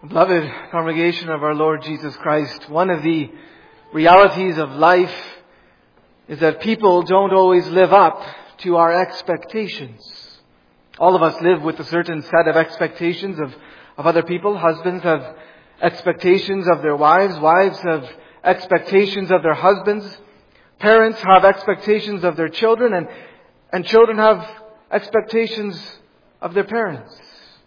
Beloved congregation of our Lord Jesus Christ, one of the realities of life is that people don't always live up to our expectations. All of us live with a certain set of expectations of other people. Husbands have expectations of their wives. Wives have expectations of their husbands. Parents have expectations of their children. And children have expectations of their parents.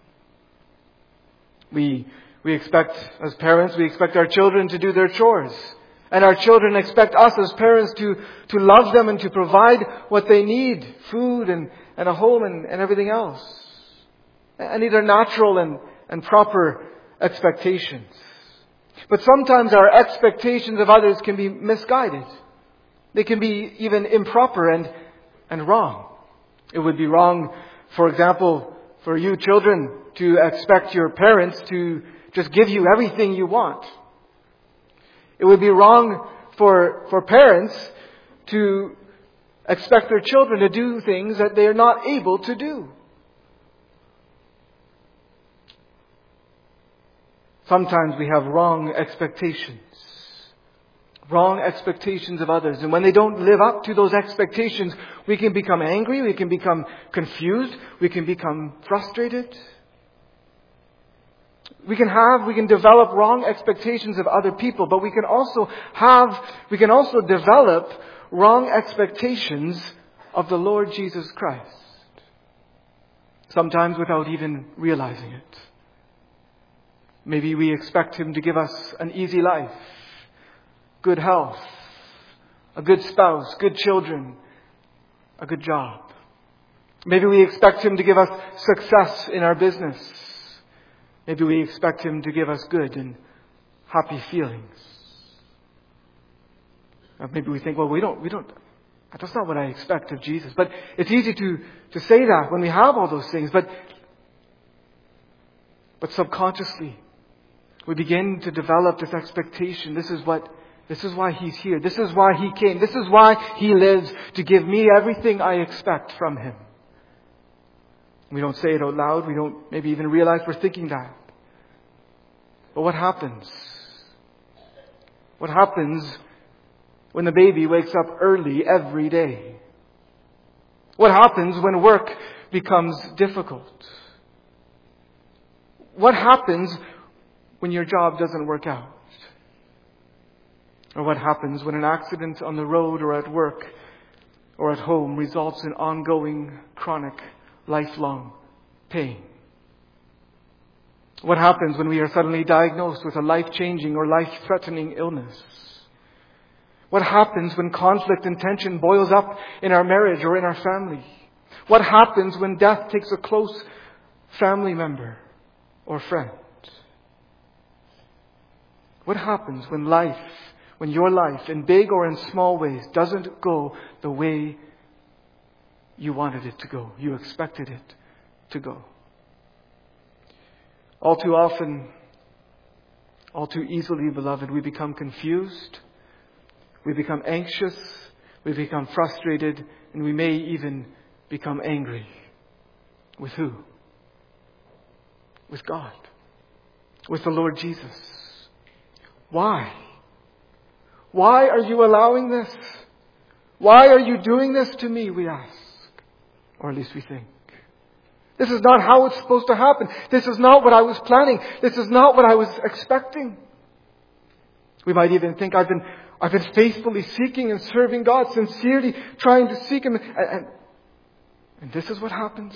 We expect, as parents, we expect our children to do their chores. And our children expect us as parents to love them and to provide what they need, food and a home and everything else. And these are natural and proper expectations. But sometimes our expectations of others can be misguided. They can be even improper and wrong. It would be wrong, for example, for you children to expect your parents to just give you everything you want. It would be wrong for parents to expect their children to do things that they are not able to do. Sometimes we have wrong expectations of others. And when they don't live up to those expectations, we can become angry, we can become confused, we can become frustrated. We can develop wrong expectations of other people, but we can also develop wrong expectations of the Lord Jesus Christ. Sometimes without even realizing it. Maybe we expect Him to give us an easy life, good health, a good spouse, good children, a good job. Maybe we expect Him to give us success in our business. Maybe we expect Him to give us good and happy feelings. Or maybe we think, well, we don't, that's not what I expect of Jesus. But it's easy to say that when we have all those things. But subconsciously, we begin to develop this expectation. This is why He's here. This is why He came. This is why He lives, to give me everything I expect from Him. We don't say it out loud. We don't maybe even realize we're thinking that. But what happens? What happens when the baby wakes up early every day? What happens when work becomes difficult? What happens when your job doesn't work out? Or what happens when an accident on the road or at work or at home results in ongoing, chronic, lifelong pain? What happens when we are suddenly diagnosed with a life-changing or life-threatening illness? What happens when conflict and tension boils up in our marriage or in our family? What happens when death takes a close family member or friend? What happens when your life, in big or in small ways, doesn't go the way you wanted it to go, you expected it to go? All too often, all too easily, beloved, we become confused, we become anxious, we become frustrated, and we may even become angry. With who? With God. With the Lord Jesus. Why? Why are you allowing this? Why are you doing this to me, we ask. Or at least we think. This is not how it's supposed to happen. This is not what I was planning. This is not what I was expecting. We might even think, I've been faithfully seeking and serving God, sincerely trying to seek Him. And this is what happens.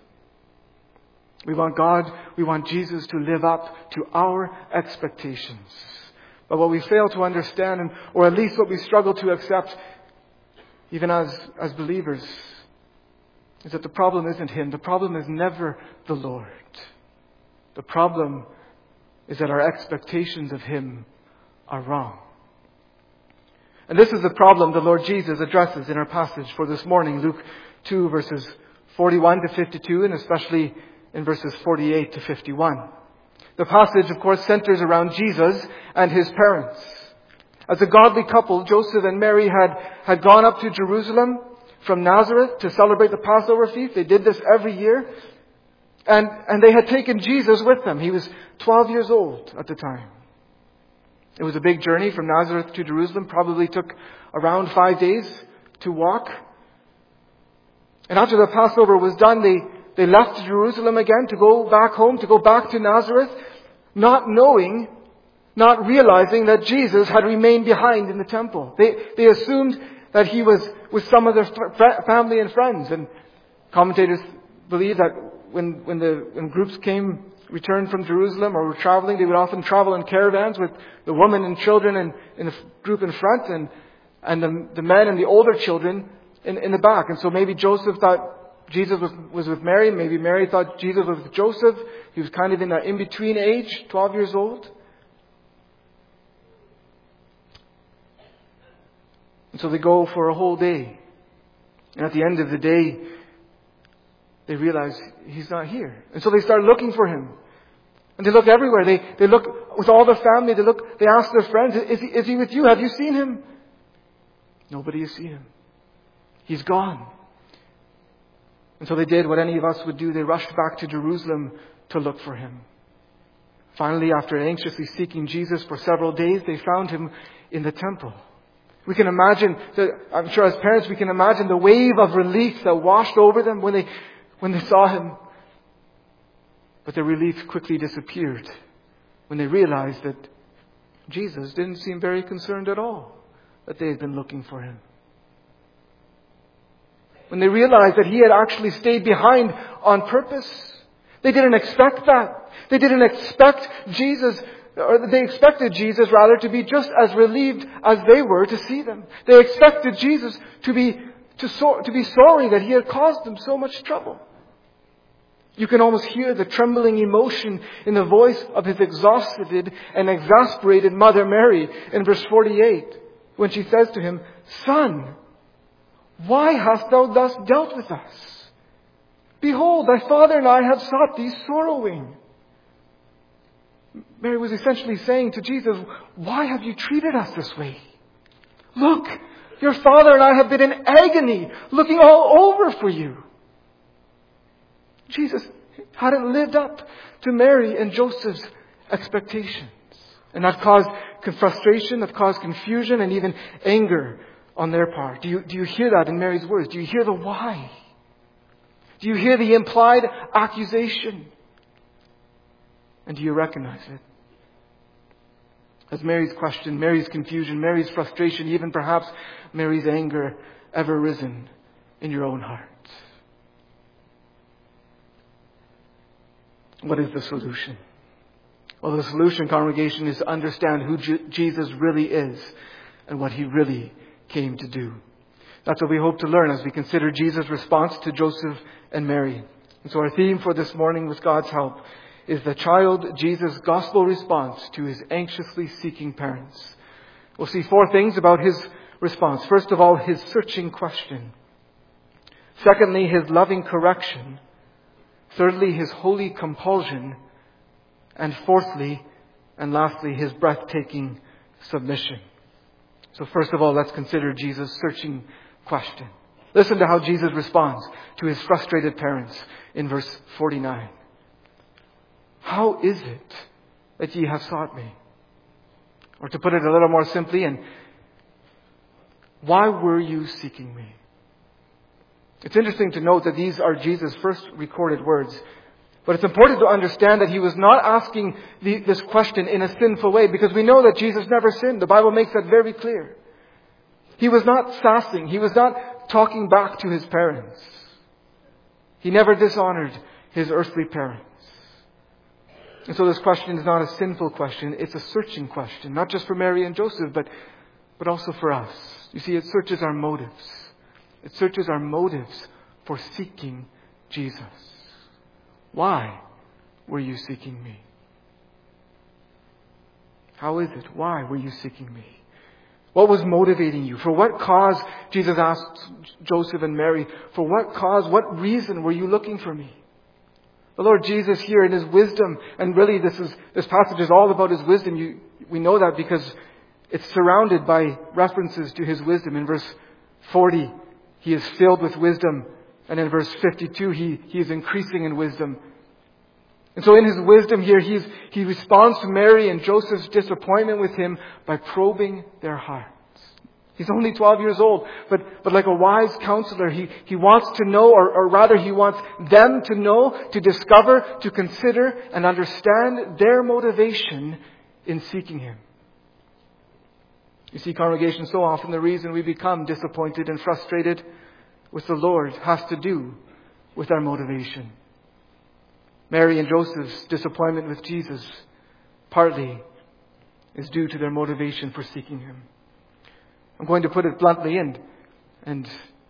We want Jesus to live up to our expectations. But what we fail to understand, or at least what we struggle to accept, even as believers, is that the problem isn't Him. The problem is never the Lord. The problem is that our expectations of Him are wrong. And this is the problem the Lord Jesus addresses in our passage for this morning, Luke 2, verses 41 to 52, and especially in verses 48 to 51. The passage, of course, centers around Jesus and His parents. As a godly couple, Joseph and Mary had gone up to Jerusalem from Nazareth to celebrate the Passover feast. They did this every year. And they had taken Jesus with them. He was 12 years old at the time. It was a big journey from Nazareth to Jerusalem. Probably took around 5 days to walk. And after the Passover was done, they left Jerusalem again to go back home, to go back to Nazareth, not knowing, not realizing that Jesus had remained behind in the temple. They assumed that he was with some of their family and friends. And commentators believe that when groups returned from Jerusalem or were traveling, they would often travel in caravans with the women and children in the group in front and the men and the older children in the back. And so maybe Joseph thought Jesus was with Mary. Maybe Mary thought Jesus was with Joseph. He was kind of in that in-between age, 12 years old. And so they go for a whole day. And at the end of the day, they realize he's not here. And so they start looking for him. And they look everywhere. They look with all their family. They ask their friends, is he with you? Have you seen him? Nobody has seen him. He's gone. And so they did what any of us would do. They rushed back to Jerusalem to look for him. Finally, after anxiously seeking Jesus for several days, they found him in the temple. We can imagine, I'm sure as parents, we can imagine the wave of relief that washed over them when they saw him. But their relief quickly disappeared when they realized that Jesus didn't seem very concerned at all that they had been looking for him. When they realized that he had actually stayed behind on purpose. They didn't expect that. They didn't expect Jesus, or they expected Jesus rather to be just as relieved as they were to see them. They expected Jesus to be sorry that he had caused them so much trouble. You can almost hear the trembling emotion in the voice of his exhausted and exasperated mother Mary in verse 48 when she says to him, "Son, why hast thou thus dealt with us? Behold, thy father and I have sought thee sorrowing." Mary was essentially saying to Jesus, "Why have you treated us this way? Look, your father and I have been in agony, looking all over for you." Jesus hadn't lived up to Mary and Joseph's expectations. And that caused frustration, that caused confusion, and even anger on their part. Do you hear that in Mary's words? Do you hear the why? Do you hear the implied accusation? And do you recognize it? Has Mary's question, Mary's confusion, Mary's frustration, even perhaps Mary's anger ever risen in your own heart? What is the solution? Well, the solution, congregation, is to understand who Jesus really is and what he really came to do. That's what we hope to learn as we consider Jesus' response to Joseph and Mary. And so our theme for this morning, with God's help, is the child Jesus' gospel response to his anxiously seeking parents. We'll see 4 things about his response. First of all, his searching question. Secondly, his loving correction. Thirdly, his holy compulsion. And fourthly, and lastly, his breathtaking submission. So first of all, let's consider Jesus' searching question. Listen to how Jesus responds to his frustrated parents in verse 49. "How is it that ye have sought me?" Or to put it a little more simply, and why were you seeking me? It's interesting to note that these are Jesus' first recorded words. But it's important to understand that he was not asking this question in a sinful way, because we know that Jesus never sinned. The Bible makes that very clear. He was not sassing. He was not talking back to his parents. He never dishonored his earthly parents. And so this question is not a sinful question. It's a searching question, not just for Mary and Joseph, but also for us. You see, it searches our motives. It searches our motives for seeking Jesus. Why were you seeking me? How is it? Why were you seeking me? What was motivating you? For what cause, Jesus asked Joseph and Mary, for what cause, what reason were you looking for me? The Lord Jesus here in his wisdom, and really this passage is all about his wisdom. We know that because it's surrounded by references to his wisdom. In verse 40, he is filled with wisdom. And in verse 52, he is increasing in wisdom. And so in his wisdom here, he responds to Mary and Joseph's disappointment with him by probing their hearts. He's only 12 years old, but like a wise counselor, he wants to know, or rather he wants them to know, to discover, to consider, and understand their motivation in seeking him. You see, congregation, so often the reason we become disappointed and frustrated with the Lord has to do with our motivation. Mary and Joseph's disappointment with Jesus partly is due to their motivation for seeking him. I'm going to put it bluntly, and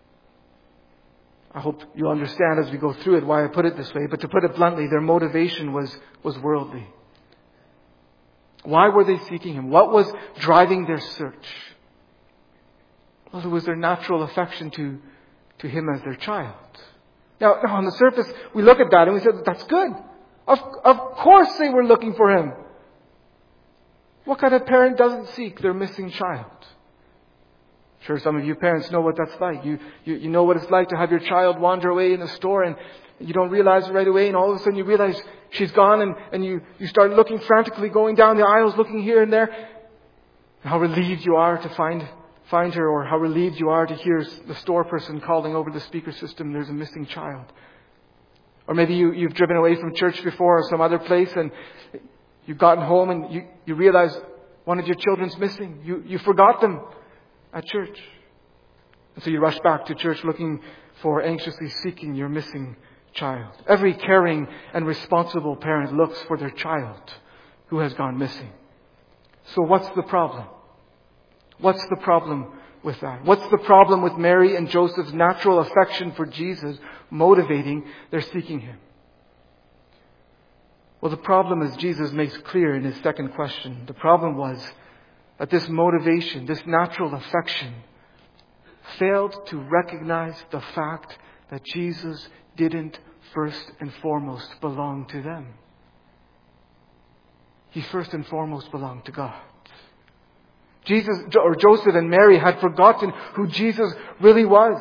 I hope you'll understand as we go through it why I put it this way. But to put it bluntly, their motivation was worldly. Why were they seeking him? What was driving their search? Well, it was their natural affection to him as their child. Now, on the surface, we look at that and we say, that's good. Of course they were looking for him. What kind of parent doesn't seek their missing child? Sure, some of you parents know what that's like. You know what it's like to have your child wander away in the store and you don't realize it right away, and all of a sudden you realize she's gone, and you start looking frantically, going down the aisles, looking here and there. And how relieved you are to find her, or how relieved you are to hear the store person calling over the speaker system, there's a missing child. Or maybe you've driven away from church before or some other place, and you've gotten home and you realize one of your children's missing. You forgot them at church. And so you rush back to church looking for, anxiously seeking your missing child. Every caring and responsible parent looks for their child who has gone missing. So what's the problem? What's the problem with that? What's the problem with Mary and Joseph's natural affection for Jesus motivating their seeking him? Well, the problem, as Jesus makes clear in his second question, the problem was that this motivation, this natural affection, failed to recognize the fact that Jesus didn't first and foremost belong to them. He first and foremost belonged to God. Jesus, or Joseph and Mary, had forgotten who Jesus really was.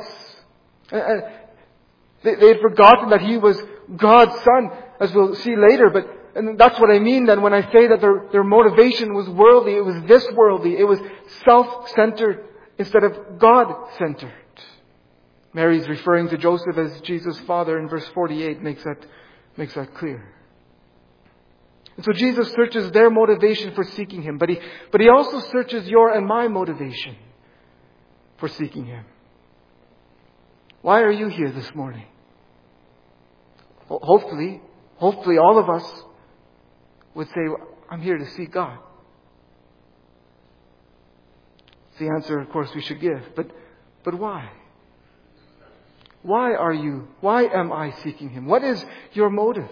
They had forgotten that he was God's Son, as we'll see later. And that's what I mean then when I say that their motivation was worldly. It was this worldly. It was self-centered instead of God-centered. Mary's referring to Joseph as Jesus' father in verse 48 makes that clear. And so Jesus searches their motivation for seeking him, but he also searches your and my motivation for seeking him. Why are you here this morning? Hopefully all of us would say, I'm here to seek God. It's the answer, of course, we should give. But why? Why am I seeking him? What is your motive?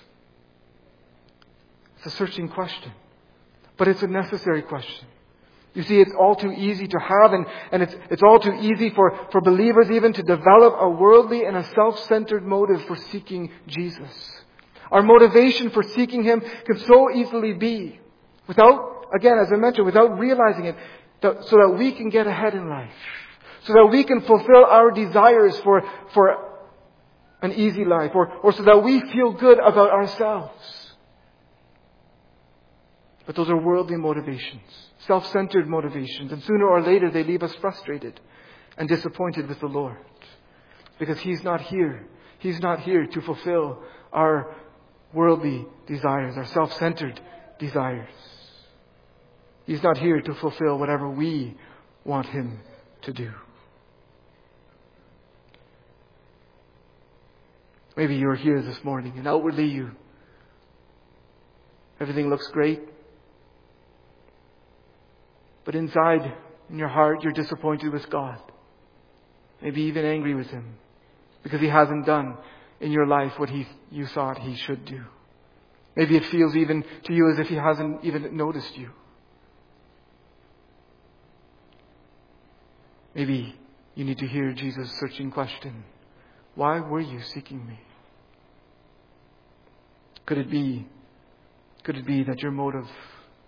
It's a searching question. But it's a necessary question. You see, it's all too easy to have, and it's all too easy for believers even to develop a worldly and a self-centered motive for seeking Jesus. Our motivation for seeking him can so easily be, without, again, as I mentioned, without realizing it, so that we can get ahead in life. So that we can fulfill our desires for an easy life, or so that we feel good about ourselves. But those are worldly motivations, self-centered motivations, and sooner or later they leave us frustrated and disappointed with the Lord. Because he's not here. He's not here to fulfill our worldly desires, our self-centered desires. He's not here to fulfill whatever we want him to do. Maybe you're here this morning and outwardly everything looks great. But inside, in your heart, you're disappointed with God. Maybe even angry with him. Because he hasn't done in your life what you thought he should do. Maybe it feels even to you as if he hasn't even noticed you. Maybe you need to hear Jesus' searching question. Why were you seeking me? Could it be that your motive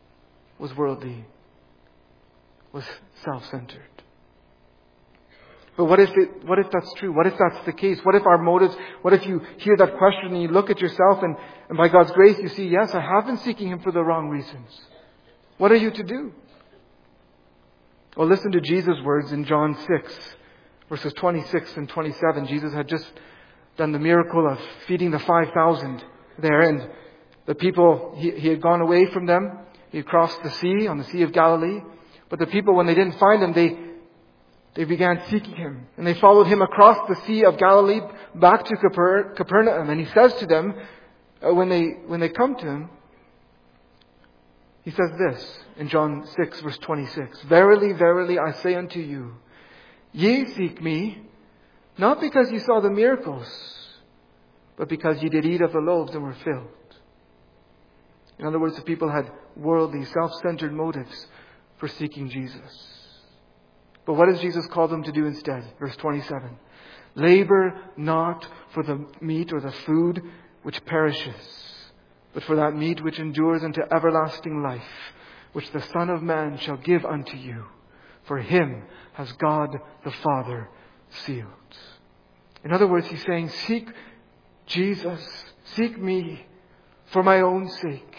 was worldly, was self-centered? But what if that's true? What if that's the case? What if our motives, what if you hear that question and you look at yourself and by God's grace you see, yes, I have been seeking Him for the wrong reasons. What are you to do? Well, listen to Jesus' words in John 6, verses 26 and 27. Jesus had just done the miracle of feeding the 5,000 there, and the people, he had gone away from them. He had crossed the sea, on the Sea of Galilee. But the people, when they didn't find Him, they began seeking Him. And they followed Him across the Sea of Galilee back to Capernaum. And He says to them, when they come to Him, He says this in John 6, verse 26. Verily, verily, I say unto you, ye seek me, not because ye saw the miracles, but because ye did eat of the loaves and were filled. In other words, the people had worldly, self-centered motives for seeking Jesus. But what does Jesus call them to do instead? Verse 27. Labor not for the meat or the food which perishes, but for that meat which endures unto everlasting life, which the Son of Man shall give unto you. For Him has God the Father sealed. In other words, He's saying, seek Jesus, seek me for my own sake.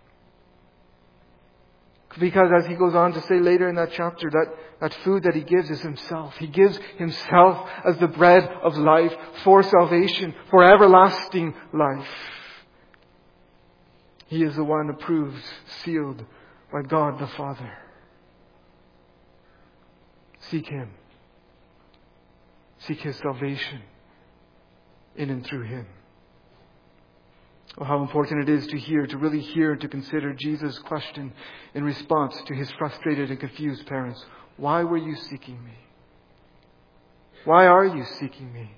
Because as He goes on to say later in that chapter, that food that He gives is Himself. He gives Himself as the bread of life for salvation, for everlasting life. He is the one approved, sealed by God the Father. Seek Him. Seek His salvation in and through Him. Oh, how important it is to really hear and to consider Jesus' question in response to His frustrated and confused parents. Why were you seeking me? Why are you seeking me?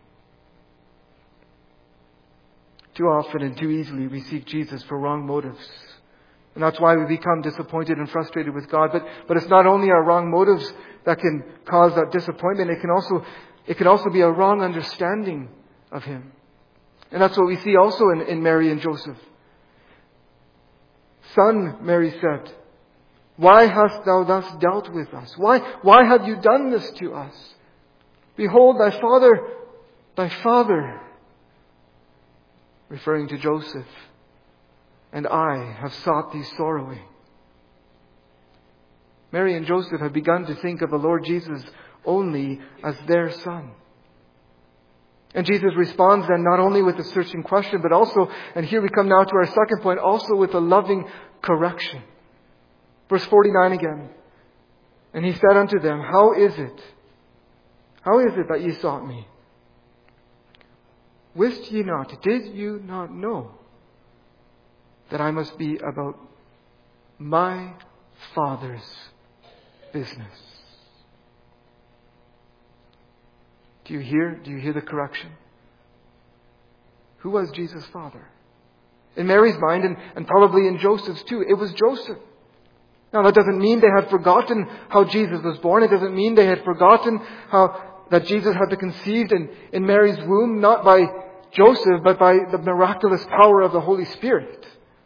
Too often and too easily we seek Jesus for wrong motives. And that's why we become disappointed and frustrated with God. But it's not only our wrong motives that can cause that disappointment. It can also be a wrong understanding of Him. And that's what we see also in Mary and Joseph. Son, Mary said, why hast thou thus dealt with us? Why have you done this to us? Behold, thy father, referring to Joseph, and I have sought thee sorrowing. Mary and Joseph have begun to think of the Lord Jesus only as their son. And Jesus responds then not only with a searching question, but also, and here we come now to our second point, also with a loving correction. Verse 49 again. And He said unto them, How is it that ye sought me? Wist ye not, did you not know that I must be about my Father's business? Do you hear the correction? Who was Jesus' father? In Mary's mind, and probably in Joseph's too, it was Joseph. Now that doesn't mean they had forgotten how Jesus was born. It doesn't mean they had forgotten that Jesus had been conceived in Mary's womb, not by Joseph, but by the miraculous power of the Holy Spirit.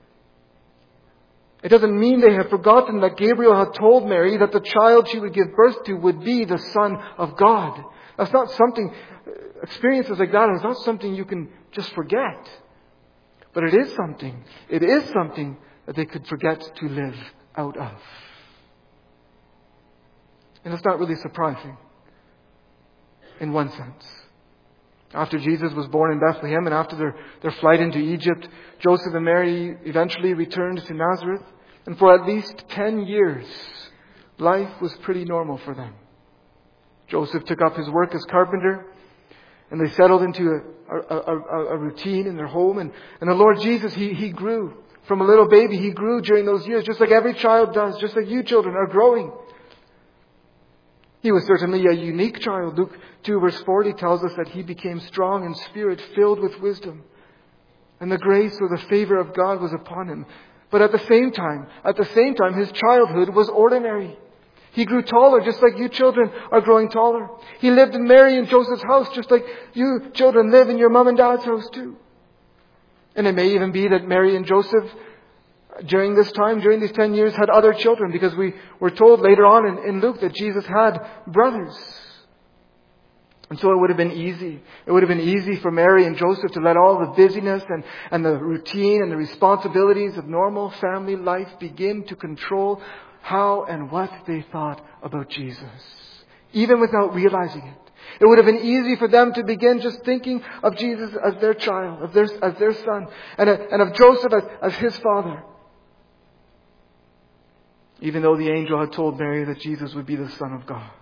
It doesn't mean they had forgotten that Gabriel had told Mary that the child she would give birth to would be the Son of God. That's not something, experiences like that is not something you can just forget. But it is something that they could forget to live out of. And it's not really surprising in one sense. After Jesus was born in Bethlehem and after their flight into Egypt, Joseph and Mary eventually returned to Nazareth. And for at least 10 years, life was pretty normal for them. Joseph took up his work as carpenter, and they settled into a routine in their home. And the Lord Jesus, He grew. From a little baby, He grew during those years, just like every child does, just like you children are growing. He was certainly a unique child. Luke 2 verse 40 tells us that He became strong in spirit, filled with wisdom. And the grace or the favor of God was upon Him. But at the same time, His childhood was ordinary. He grew taller, just like you children are growing taller. He lived in Mary and Joseph's house, just like you children live in your mom and dad's house too. And it may even be that Mary and Joseph, during these 10 years, had other children, because we were told later on in Luke that Jesus had brothers. And so it would have been easy. It would have been easy for Mary and Joseph to let all the busyness and the routine and the responsibilities of normal family life begin to control how and what they thought about Jesus, even without realizing it. It would have been easy for them to begin just thinking of Jesus as their child, as their son, and of Joseph as his father. Even though the angel had told Mary that Jesus would be the Son of God.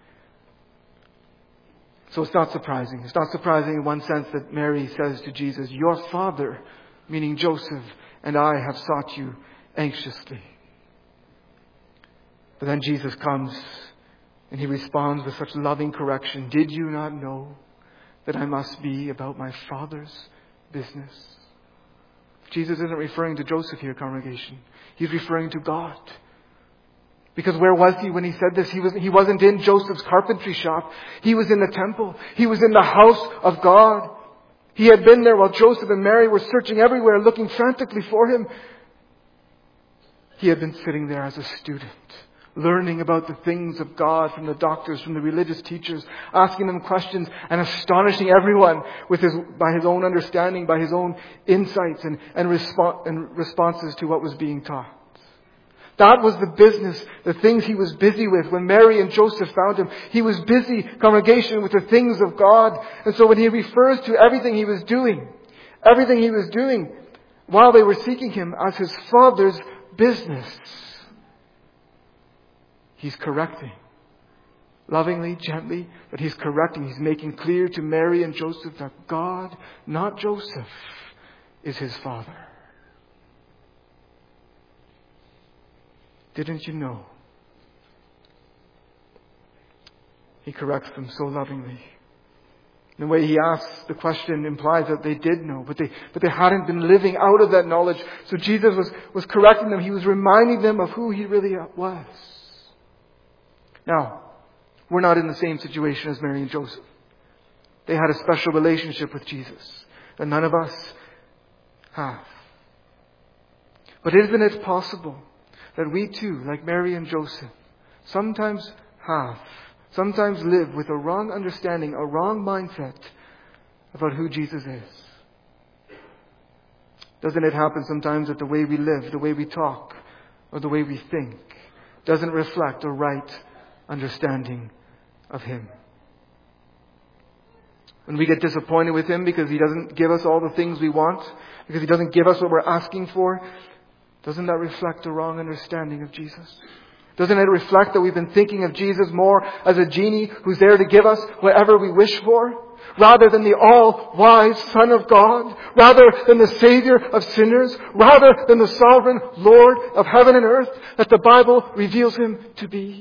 So it's not surprising. It's not surprising in one sense that Mary says to Jesus, "Your father," meaning Joseph, "and I have sought you anxiously." But then Jesus comes and he responds with such loving correction. "Did you not know that I must be about my Father's business?" Jesus isn't referring to Joseph here, congregation. He's referring to God. Because where was he when he said this? He wasn't in Joseph's carpentry shop. He was in the temple. He was in the house of God. He had been there while Joseph and Mary were searching everywhere, looking frantically for him. He had been sitting there as a student, learning about the things of God from the doctors, from the religious teachers, asking them questions and astonishing everyone by his own understanding, by his own insights and responses to what was being taught. That was the business, the things he was busy with when Mary and Joseph found him. He was busy, congregation, with the things of God. And so when he refers to everything he was doing while they were seeking him as his Father's business, he's correcting. Lovingly, gently, but he's correcting. He's making clear to Mary and Joseph that God, not Joseph, is his Father. Didn't you know? He corrects them so lovingly. The way he asks the question implies that they did know, but they hadn't been living out of that knowledge. So Jesus was correcting them. He was reminding them of who he really was. Now, we're not in the same situation as Mary and Joseph. They had a special relationship with Jesus that none of us have. But isn't it possible that we too, like Mary and Joseph, sometimes live with a wrong understanding, a wrong mindset about who Jesus is? Doesn't it happen sometimes that the way we live, the way we talk, or the way we think doesn't reflect a right understanding of Him? When we get disappointed with Him because He doesn't give us all the things we want, because He doesn't give us what we're asking for, doesn't that reflect a wrong understanding of Jesus? Doesn't it reflect that we've been thinking of Jesus more as a genie who's there to give us whatever we wish for, rather than the all-wise Son of God, rather than the Savior of sinners, rather than the sovereign Lord of heaven and earth that the Bible reveals Him to be?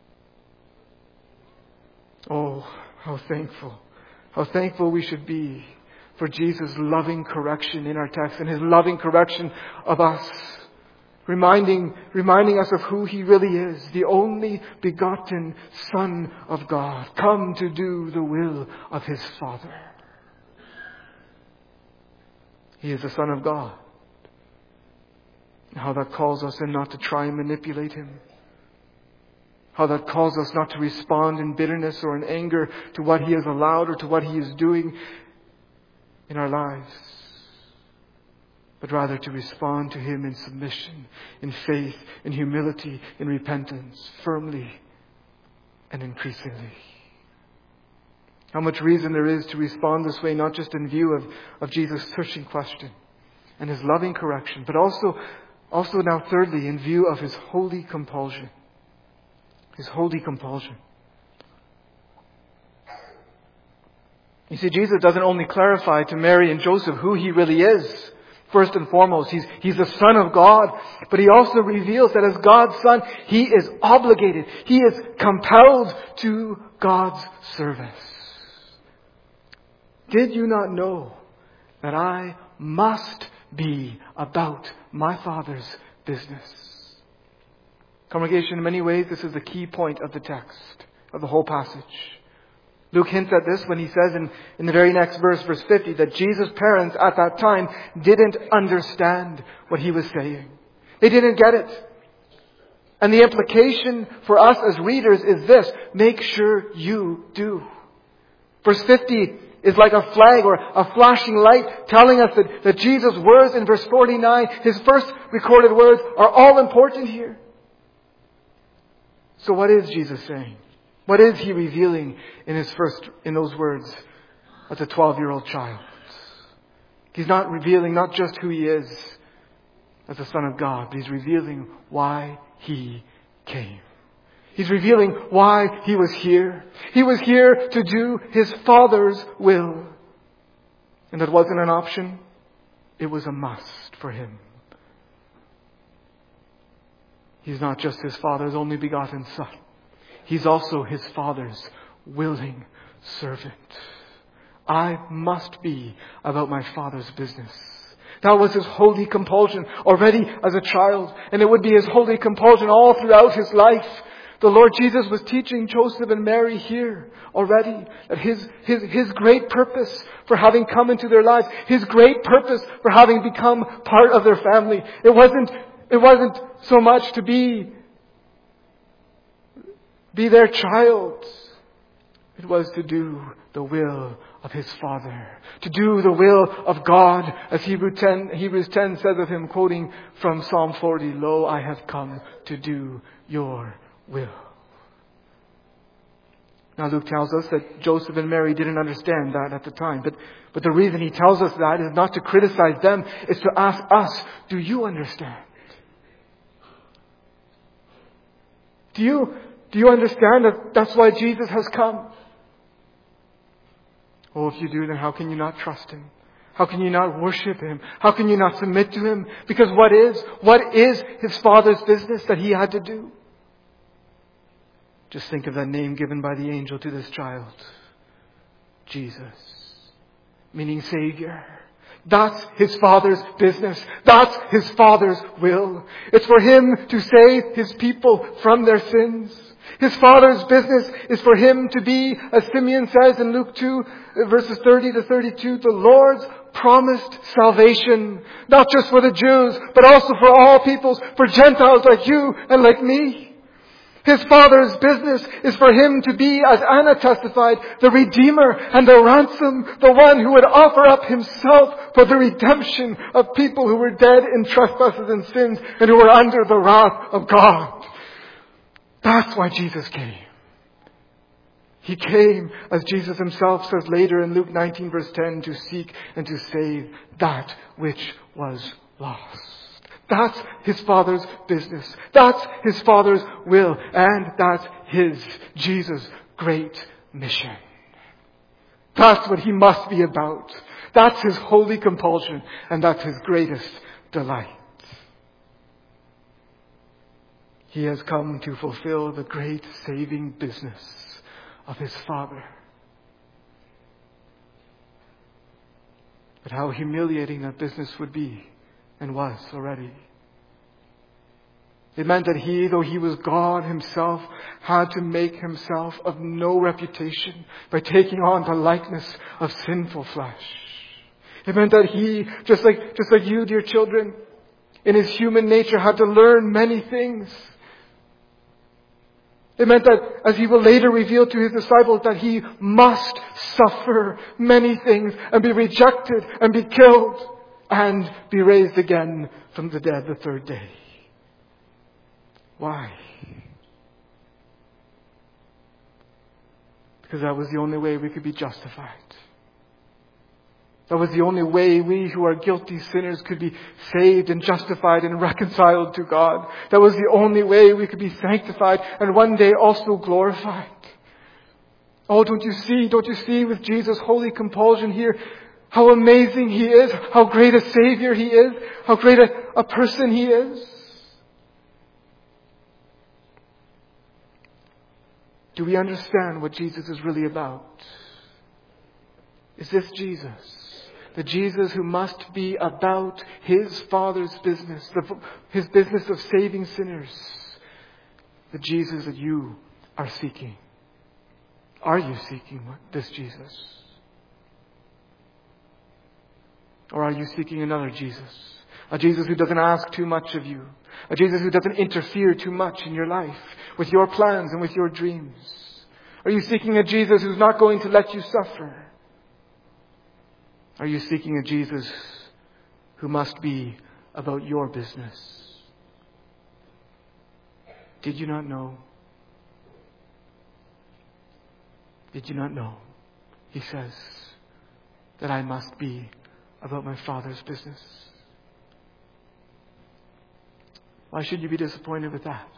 Oh, how thankful we should be for Jesus' loving correction in our text and His loving correction of us. Reminding us of who He really is, the only begotten Son of God, come to do the will of His Father. He is the Son of God. How that calls us in not to try and manipulate Him. How that calls us not to respond in bitterness or in anger to what He has allowed or to what He is doing in our lives, but rather to respond to Him in submission, in faith, in humility, in repentance, firmly and increasingly. How much reason there is to respond this way, not just in view of Jesus' searching question and His loving correction, but also now thirdly, in view of His holy compulsion. His holy compulsion. You see, Jesus doesn't only clarify to Mary and Joseph who He really is. First and foremost, He's the Son of God, but He also reveals that as God's Son, He is obligated. He is compelled to God's service. Did you not know that I must be about my Father's business? Congregation, in many ways, this is the key point of the text, of the whole passage. Luke hints at this when he says in the very next verse, verse 50, that Jesus' parents at that time didn't understand what He was saying. They didn't get it. And the implication for us as readers is this: make sure you do. Verse 50 is like a flag or a flashing light telling us that Jesus' words in verse 49, his first recorded words, are all important here. So what is Jesus saying? What is he revealing in those words as a 12-year-old child? He's not revealing not just who he is as the Son of God, but he's revealing why he came. He's revealing why he was here. He was here to do his Father's will. And that wasn't an option. It was a must for him. He's not just his Father's only begotten Son. He's also his Father's willing servant. I must be about my Father's business. That was his holy compulsion already as a child. And it would be his holy compulsion all throughout his life. The Lord Jesus was teaching Joseph and Mary here already that his great purpose for having come into their lives, his great purpose for having become part of their family, it wasn't so much to be their child. It was to do the will of his Father. To do the will of God. As Hebrews 10 says of him, quoting from Psalm 40, "Lo, I have come to do your will." Now Luke tells us that Joseph and Mary didn't understand that at the time. But the reason he tells us that is not to criticize them. It's to ask us, do you understand? Do you understand that that's why Jesus has come? Oh, if you do, then how can you not trust him? How can you not worship him? How can you not submit to him? Because what is his Father's business that he had to do? Just think of that name given by the angel to this child. Jesus. Meaning Savior. That's his Father's business. That's his Father's will. It's for him to save his people from their sins. His Father's business is for him to be, as Simeon says in Luke 2, verses 30 to 32, the Lord's promised salvation. Not just for the Jews, but also for all peoples, for Gentiles like you and like me. His Father's business is for him to be, as Anna testified, the Redeemer and the ransom, the one who would offer up himself for the redemption of people who were dead in trespasses and sins and who were under the wrath of God. That's why Jesus came. He came, as Jesus himself says later in Luke 19 verse 10, to seek and to save that which was lost. That's his Father's business. That's his Father's will. And that's Jesus' great mission. That's what he must be about. That's his holy compulsion. And that's his greatest delight. He has come to fulfill the great saving business of his Father. But how humiliating that business would be. And was already. It meant that he, though he was God himself, had to make himself of no reputation by taking on the likeness of sinful flesh. It meant that he, just like you, dear children, in his human nature had to learn many things. It meant that, as he will later reveal to his disciples, that he must suffer many things and be rejected and be killed. And be raised again from the dead the third day. Why? Because that was the only way we could be justified. That was the only way we who are guilty sinners could be saved and justified and reconciled to God. That was the only way we could be sanctified and one day also glorified. Oh, don't you see with Jesus' holy compulsion here, how amazing he is, how great a Savior he is, how great a person he is. Do we understand what Jesus is really about? Is this Jesus? The Jesus who must be about his Father's business, his business of saving sinners. The Jesus that you are seeking. Are you seeking this Jesus? Or are you seeking another Jesus? A Jesus who doesn't ask too much of you. A Jesus who doesn't interfere too much in your life, with your plans and with your dreams. Are you seeking a Jesus who's not going to let you suffer? Are you seeking a Jesus who must be about your business? Did you not know? Did you not know? He says that I must be about my Father's business. Why should you be disappointed with that?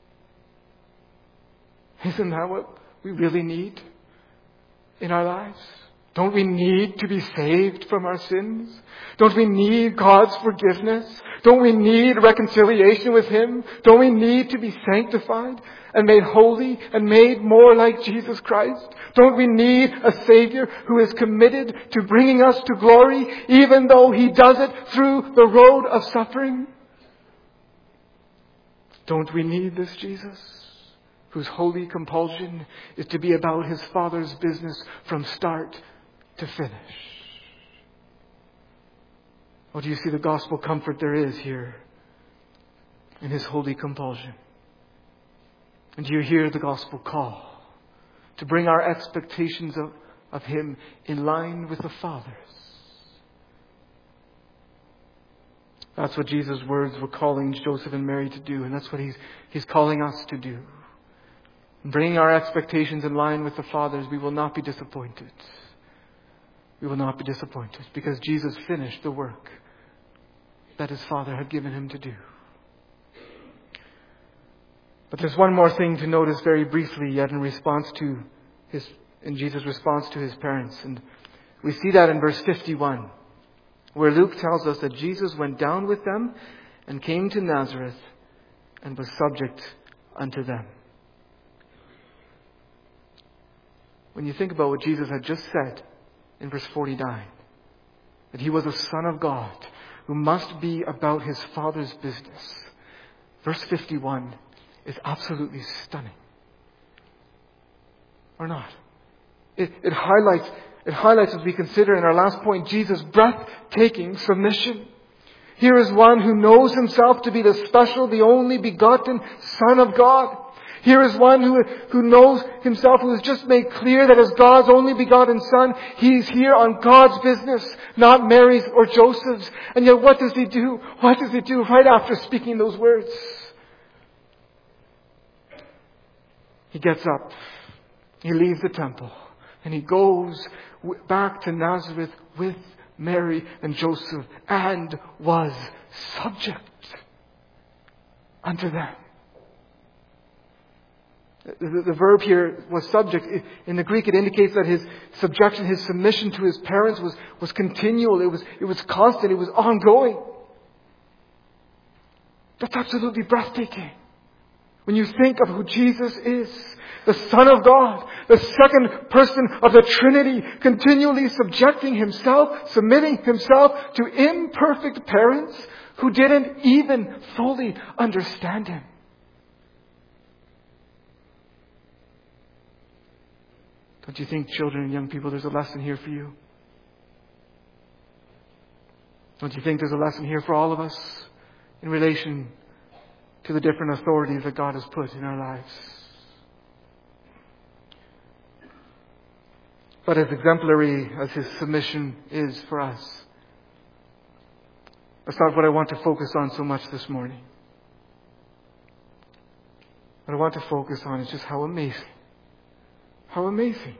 Isn't that what we really need in our lives? Don't we need to be saved from our sins? Don't we need God's forgiveness? Don't we need reconciliation with Him? Don't we need to be sanctified and made holy and made more like Jesus Christ? Don't we need a Savior who is committed to bringing us to glory, even though He does it through the road of suffering? Don't we need this Jesus, whose holy compulsion is to be about His Father's business from start to finish? Oh, do you see the gospel comfort there is here in His holy compulsion? And do you hear the gospel call to bring our expectations of Him in line with the Father's? That's what Jesus' words were calling Joseph and Mary to do, and that's what He's calling us to do. Bringing our expectations in line with the Father's, we will not be disappointed. We will not be disappointed because Jesus finished the work that His Father had given Him to do. But there's one more thing to notice very briefly yet in Jesus' response to His parents. And we see that in verse 51, where Luke tells us that Jesus went down with them and came to Nazareth and was subject unto them. When you think about what Jesus had just said in verse 49, that He was a Son of God who must be about His Father's business, verse 51 is absolutely stunning. Or not? It highlights, as we consider in our last point, Jesus' breathtaking submission. Here is one who knows Himself to be the special, the only begotten Son of God. Here is one who knows Himself, who has just made clear that as God's only begotten Son, He's here on God's business, not Mary's or Joseph's. And yet what does He do? What does He do right after speaking those words? He gets up. He leaves the temple. And He goes back to Nazareth with Mary and Joseph and was subject unto them. The verb here was subject. In the Greek, it indicates that His subjection, His submission to His parents was continual. It was constant. It was ongoing. That's absolutely breathtaking. When you think of who Jesus is, the Son of God, the second person of the Trinity, continually submitting Himself to imperfect parents who didn't even fully understand Him. Don't you think, children and young people, there's a lesson here for you? Don't you think there's a lesson here for all of us in relation to the different authorities that God has put in our lives? But as exemplary as His submission is for us, that's not what I want to focus on so much this morning. What I want to focus on is just how amazing. How amazing.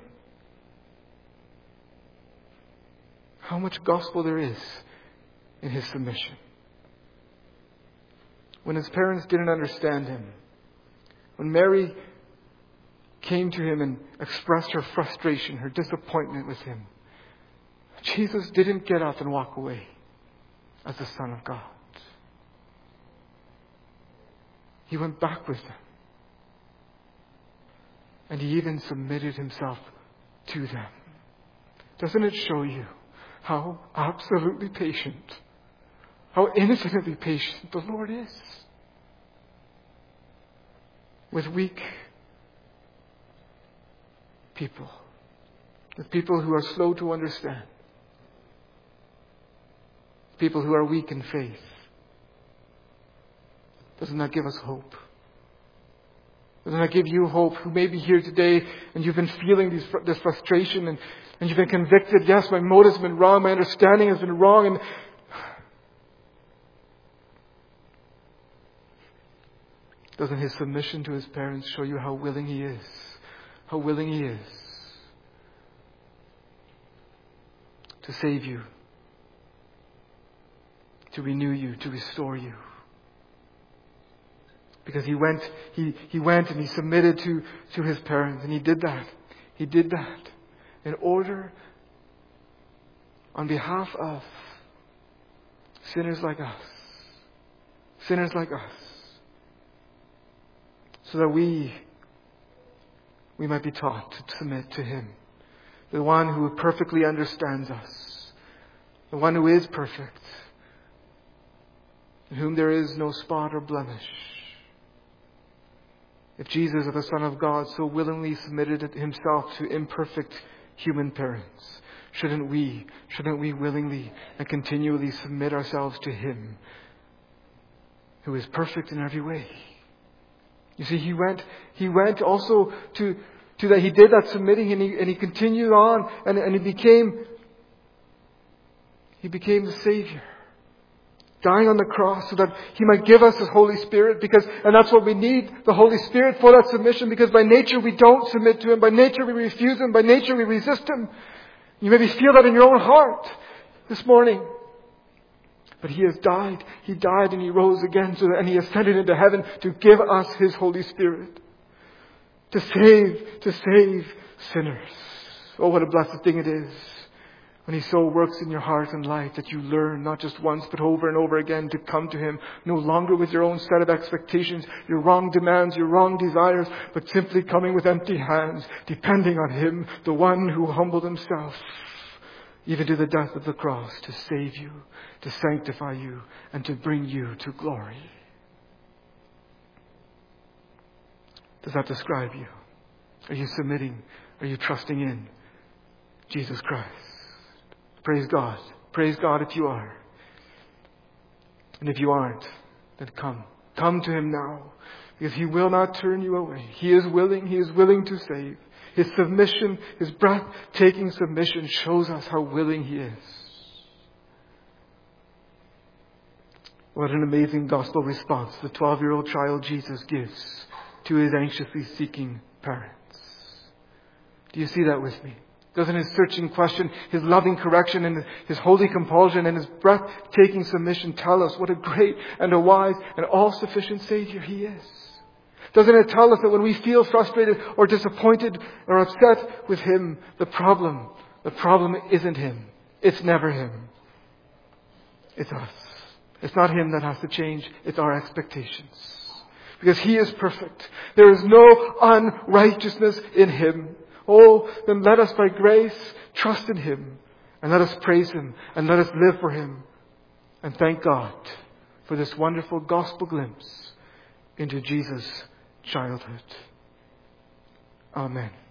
How much gospel there is in His submission. When His parents didn't understand Him, when Mary came to Him and expressed her frustration, her disappointment with Him, Jesus didn't get up and walk away as the Son of God. He went back with them. And He even submitted Himself to them. Doesn't it show you how absolutely patient, how infinitely patient the Lord is with weak people, with people who are slow to understand, people who are weak in faith? Doesn't that give us hope? Doesn't that give you hope, who may be here today and you've been feeling this frustration and you've been convicted, yes, my motives have been wrong, my understanding has been wrong, and doesn't His submission to His parents show you how willing He is? How willing He is to save you, to renew you, to restore you. Because He went and He submitted to His parents, and He did that. He did that in order, on behalf of sinners like us. Sinners like us. So that we might be taught to submit to Him. The one who perfectly understands us. The one who is perfect. In whom there is no spot or blemish. If Jesus, the Son of God, so willingly submitted Himself to imperfect human parents, shouldn't we willingly and continually submit ourselves to Him, who is perfect in every way? You see, He went also to that. He did that submitting, and He continued on, and He became the Savior. Dying on the cross so that He might give us His Holy Spirit, and that's what we need, the Holy Spirit for that submission, because by nature we don't submit to Him. By nature we refuse Him. By nature we resist Him. You maybe feel that in your own heart this morning. But He has died. He died and He rose again, and He ascended into heaven to give us His Holy Spirit. To save sinners. Oh, what a blessed thing it is when He so works in your heart and life that you learn, not just once, but over and over again, to come to Him, no longer with your own set of expectations, your wrong demands, your wrong desires, but simply coming with empty hands, depending on Him, the one who humbled Himself, even to the death of the cross, to save you, to sanctify you, and to bring you to glory. Does that describe you? Are you submitting? Are you trusting in Jesus Christ? Praise God. Praise God if you are. And if you aren't, then come. Come to Him now. Because He will not turn you away. He is willing. He is willing to save. His submission, His breathtaking submission shows us how willing He is. What an amazing gospel response the 12-year-old child Jesus gives to His anxiously seeking parents. Do you see that with me? Doesn't His searching question, His loving correction, and His holy compulsion, and His breathtaking submission tell us what a great and a wise and all-sufficient Savior He is? Doesn't it tell us that when we feel frustrated or disappointed or upset with Him, the problem isn't Him. It's never Him. It's us. It's not Him that has to change. It's our expectations. Because He is perfect. There is no unrighteousness in Him. Oh, then let us by grace trust in Him, and let us praise Him, and let us live for Him, and thank God for this wonderful gospel glimpse into Jesus' childhood. Amen.